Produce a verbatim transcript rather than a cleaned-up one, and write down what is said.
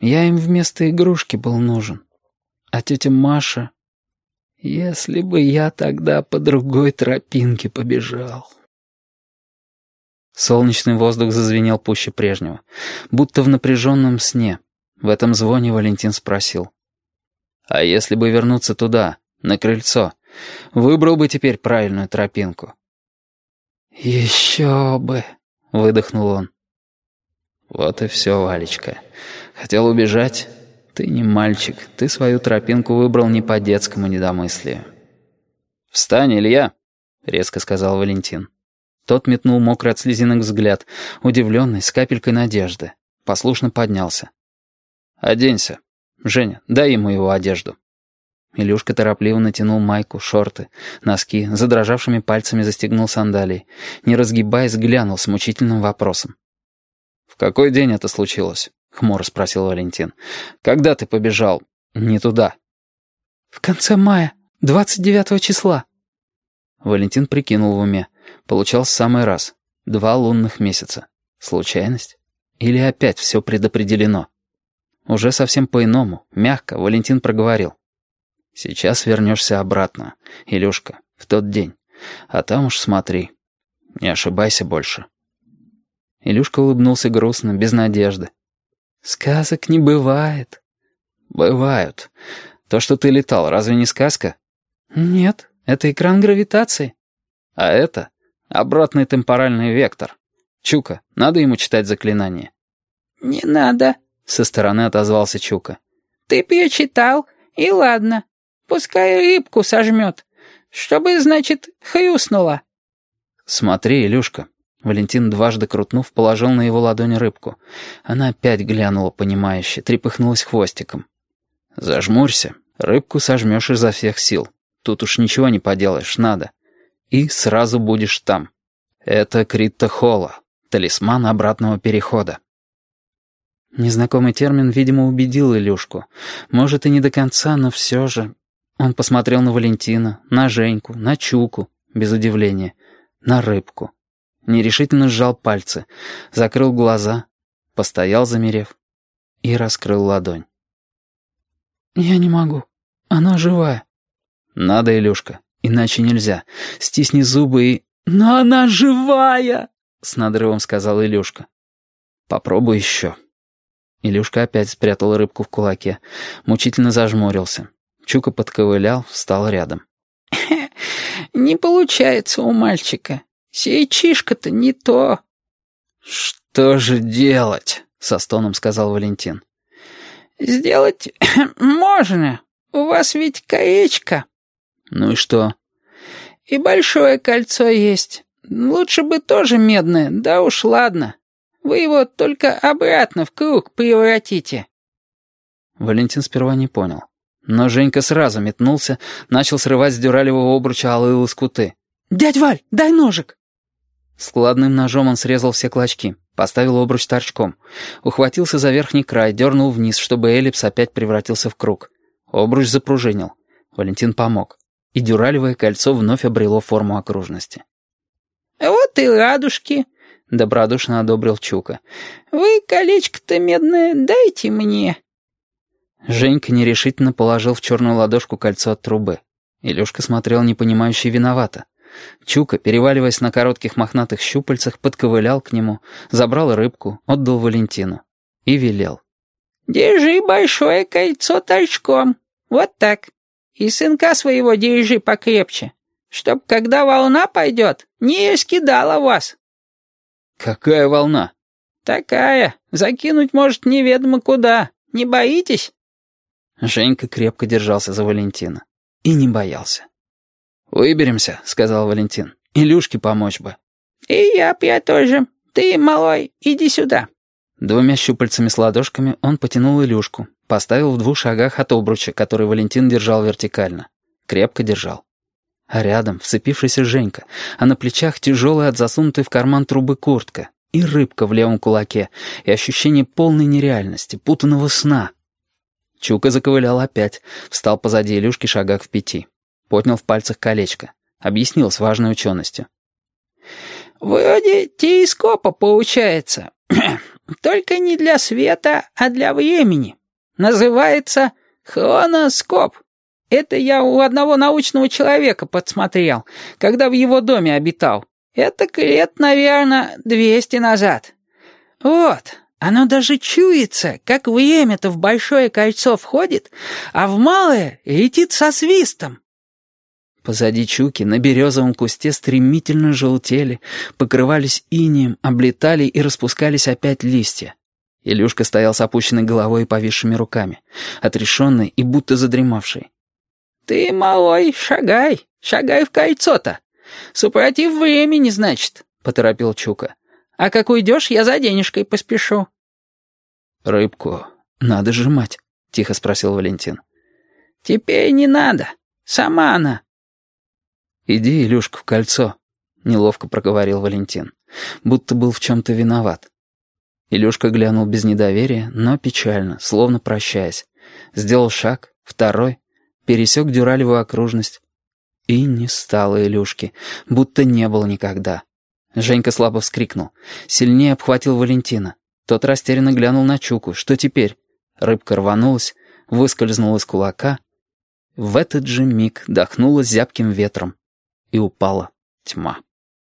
Я им вместо игрушки был нужен. А тетя Маша... Если бы я тогда по другой тропинке побежал... Солнечный воздух зазвенел пуще прежнего, будто в напряженном сне. В этом звоне Валентин спросил. «А если бы вернуться туда, на крыльцо, выбрал бы теперь правильную тропинку?» «Еще бы!» — выдохнул он. «Вот и все, Валечка. Хотел убежать? Ты не мальчик, ты свою тропинку выбрал не по детскому недомыслию». «Встань, Илья!» — резко сказал Валентин. Тот метнул мокрый от слезинок взгляд, удивленный, с капелькой надежды. Послушно поднялся. «Оденься. Женя, дай ему его одежду». Илюшка торопливо натянул майку, шорты, носки, задрожавшими пальцами застегнул сандалии. Не разгибаясь, глянул с мучительным вопросом. «В какой день это случилось?» — хмуро спросил Валентин. «Когда ты побежал не туда?» «В конце мая, двадцать девятого числа». Валентин прикинул в уме. Получалось в самый раз. Два лунных месяца. Случайность? Или опять все предопределено? Уже совсем по-иному, мягко, Валентин проговорил. «Сейчас вернешься обратно, Илюшка, в тот день. А там уж смотри. Не ошибайся больше». Илюшка улыбнулся грустно, без надежды. «Сказок не бывает». «Бывают. То, что ты летал, разве не сказка?» «Нет, это экран гравитации». «А это обратный темпоральный вектор. Чука, надо ему читать заклинание?» «Не надо», — со стороны отозвался Чука. «Ты б ее читал, и ладно. Пускай рыбку сожмет. Чтобы, значит, хрюснула». «Смотри, Илюшка». Валентин, дважды крутнув, положил на его ладонь рыбку. Она опять глянула понимающе, трепыхнулась хвостиком. «Зажмурься, рыбку сожмешь изо всех сил. Тут уж ничего не поделаешь, надо. И сразу будешь там. Это Критта Холла, талисман обратного перехода». Незнакомый термин, видимо, убедил Илюшку. Может, и не до конца, но все же... Он посмотрел на Валентина, на Женьку, на Чуку, без удивления, на рыбку. Нерешительно сжал пальцы, закрыл глаза, постоял, замерев, и раскрыл ладонь. «Я не могу. Она живая». «Надо, Илюшка, иначе нельзя. Стисни зубы и...» «Но она живая!» — с надрывом сказал Илюшка. «Попробуй еще». Илюшка опять спрятал рыбку в кулаке, мучительно зажмурился. Чука подковылял, встал рядом. «Не получается у мальчика. Сейчишка-то не то». «Что же делать?» — со стоном сказал Валентин. «Сделать можно. У вас ведь колечко». «Ну и что?» «И большое кольцо есть. Лучше бы тоже медное, да уж ладно. Вы его только обратно в круг превратите». Валентин сперва не понял. Но Женька сразу метнулся, начал срывать с дюралевого обруча алые лоскуты. «Дядь Валь, дай ножик!» Складным ножом он срезал все клочки, поставил обруч торчком, ухватился за верхний край, дернул вниз, чтобы эллипс опять превратился в круг. Обруч запружинил. Валентин помог. И дюралевое кольцо вновь обрело форму окружности. «Вот и радужки», — добродушно одобрил Чука. «Вы колечко-то медное дайте мне». Женька нерешительно положил в черную ладошку кольцо от трубы. Илюшка смотрел непонимающе и виновато. Чука, переваливаясь на коротких мохнатых щупальцах, подковылял к нему, забрал рыбку, отдал Валентину и велел. «Держи большое кольцо торчком. Вот так. И сынка своего держи покрепче, чтоб, когда волна пойдет, не раскидала вас». «Какая волна?» «Такая. Закинуть может неведомо куда. Не боитесь?» Женька крепко держался за Валентина. И не боялся. «Выберемся», — сказал Валентин. «Илюшке помочь бы». «И я, я тоже. Ты, малой, иди сюда». Двумя щупальцами с ладошками он потянул Илюшку, поставил в двух шагах от обруча, который Валентин держал вертикально. Крепко держал. А рядом вцепившийся Женька, а на плечах тяжелая от засунутой в карман трубы куртка, и рыбка в левом кулаке, и ощущение полной нереальности, путанного сна. Чука заковылял опять, встал позади Илюшки шагах в пяти. Поднял в пальцах колечко. Объяснил с важной ученостью. «Вроде телескопа получается. только не для света, а для времени. Называется хроноскоп. Это я у одного научного человека подсмотрел, когда в его доме обитал. Это лет, наверное, двести назад. Вот, оно даже чуется, как время-то в большое кольцо входит, а в малое летит со свистом. Позади Чуки на березовом кусте стремительно желтели, покрывались инеем, облетали и распускались опять листья. Илюшка стоял с опущенной головой и повисшими руками, отрешенный и будто задремавший. «Ты, малой, шагай, шагай в кольцо-то. Супротив времени, значит», — поторопил Чука. «А как уйдешь, я за денежкой поспешу». «Рыбку надо сжимать», — тихо спросил Валентин. «Теперь не надо. Сама она». «Иди, Илюшка, в кольцо», — неловко проговорил Валентин, будто был в чем-то виноват. Илюшка глянул без недоверия, но печально, словно прощаясь. Сделал шаг, второй, пересек дюралевую окружность. И не стало Илюшки, будто не было никогда. Женька слабо вскрикнул, сильнее обхватил Валентина. Тот растерянно глянул на Чуку. Что теперь? Рыбка рванулась, выскользнула из кулака. В этот же миг дохнула зябким ветром, и упала тьма.